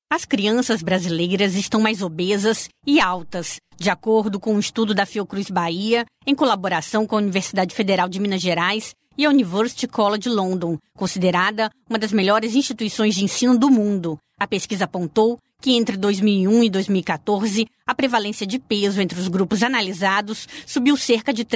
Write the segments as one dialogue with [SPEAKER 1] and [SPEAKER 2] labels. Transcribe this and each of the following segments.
[SPEAKER 1] As crianças brasileiras estão mais obesas e altas, de acordo com um estudo da Fiocruz Bahia, em colaboração com a Universidade Federal de Minas Gerais e a University College London, considerada uma das melhores instituições de ensino do mundo. A pesquisa apontou que entre 2001 e 2014, a prevalência de peso entre os grupos analisados subiu cerca de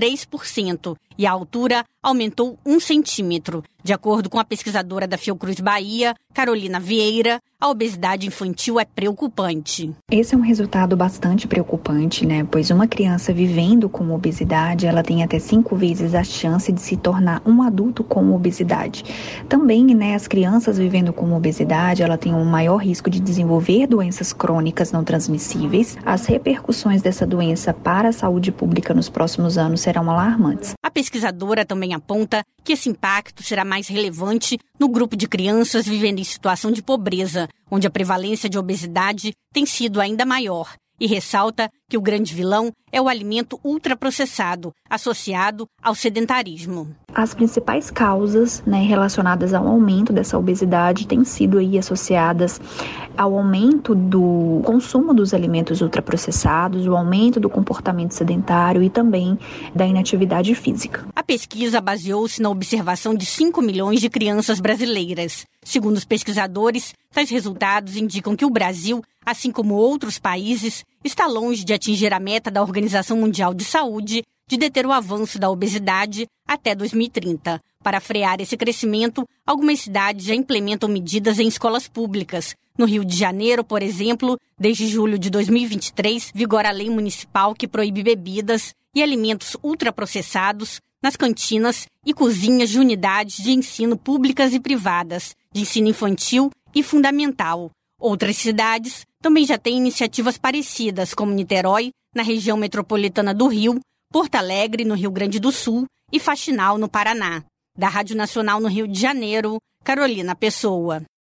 [SPEAKER 1] 3% e a altura aumentou 1 centímetro. De acordo com a pesquisadora da Fiocruz Bahia, Carolina Vieira, a obesidade infantil é preocupante.
[SPEAKER 2] Esse é um resultado bastante preocupante, né? Pois uma criança vivendo com obesidade, ela tem até 5 vezes a chance de se tornar um adulto com obesidade. Também, né, as crianças vivendo com obesidade, ela tem um maior risco de desenvolver doenças crônicas não transmissíveis. As repercussões dessa doença para a saúde pública nos próximos anos serão alarmantes.
[SPEAKER 1] A pesquisadora também aponta que esse impacto será mais relevante no grupo de crianças vivendo em situação de pobreza, onde a prevalência de obesidade tem sido ainda maior. E ressalta que o grande vilão é o alimento ultraprocessado, associado ao sedentarismo.
[SPEAKER 2] As principais causas, né, relacionadas ao aumento dessa obesidade têm sido aí associadas ao aumento do consumo dos alimentos ultraprocessados, o aumento do comportamento sedentário e também da inatividade física.
[SPEAKER 1] A pesquisa baseou-se na observação de 5 milhões de crianças brasileiras. Segundo os pesquisadores, tais resultados indicam que o Brasil, assim como outros países, está longe de atingir a meta da Organização Mundial de Saúde de deter o avanço da obesidade até 2030. Para frear esse crescimento, algumas cidades já implementam medidas em escolas públicas. No Rio de Janeiro, por exemplo, desde julho de 2023, vigora a lei municipal que proíbe bebidas e alimentos ultraprocessados nas cantinas e cozinhas de unidades de ensino públicas e privadas, de ensino infantil e fundamental. Outras cidades também já têm iniciativas parecidas, como Niterói, na região metropolitana do Rio, Porto Alegre, no Rio Grande do Sul, e Faxinal, no Paraná. Da Rádio Nacional no Rio de Janeiro, Carolina Pessoa.